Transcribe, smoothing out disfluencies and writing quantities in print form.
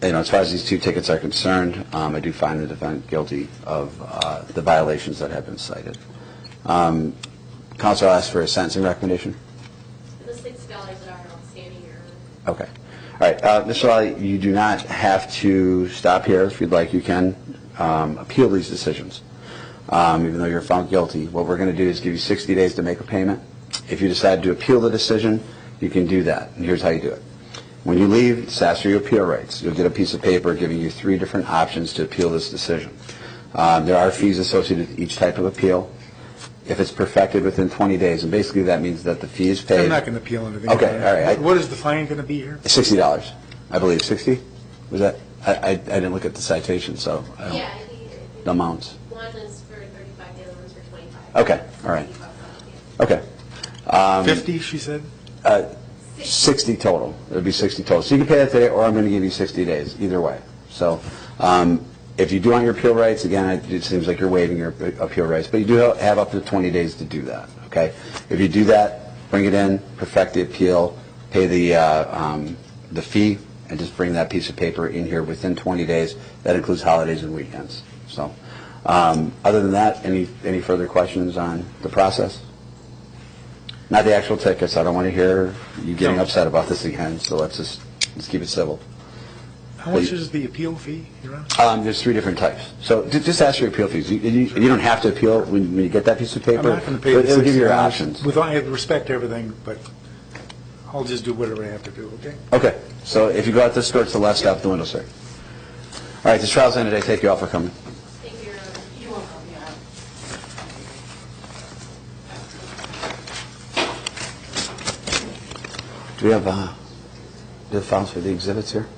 as far as these 2 tickets are concerned, I do find the defendant guilty of the violations that have been cited. Counsel asked for a sentencing recommendation. The $6 that are outstanding. Okay. All right. Mr. Lally, you do not have to stop here. If you'd like, you can appeal these decisions. Even though you're found guilty, what we're going to do is give you 60 days to make a payment. If you decide to appeal the decision, you can do that. And here's how you do it. When you leave, just ask for your appeal rights. You'll get a piece of paper giving you 3 different options to appeal this decision. There are fees associated with each type of appeal. If it's perfected within 20 days, and basically that means that the fee is paid. I'm not going to appeal anything. Okay, all right. What is the fine going to be here? $60, I believe. 60? Was that? I didn't look at the citation, so I don't. Yeah. The amounts. One is for 35, the other one's for 25. Okay, all right. Okay. 50, she said? 60 total. It would be 60 total. So you can pay that today, or I'm going to give you 60 days, either way. So if you do want your appeal rights, again, it seems like you're waiving your appeal rights, but you do have up to 20 days to do that, okay? If you do that, bring it in, perfect the appeal, pay the fee, and just bring that piece of paper in here within 20 days. That includes holidays and weekends. So other than that, any further questions on the process? Not the actual tickets. I don't want to hear you getting upset about this again, so let's keep it civil. How much is the appeal fee, Your Honor? There's 3 different types. So just ask for your appeal fees. You don't have to appeal when you get that piece of paper. I'm not going to pay the $60. It'll give you your options. With I respect everything, but I'll just do whatever I have to do, okay? Okay. So if you go out this door to the left, stop at the window, sir. All right, this trial's ended. I thank you all for coming. Thank you, Your Honor. You're welcome. Do we have files for the exhibits here?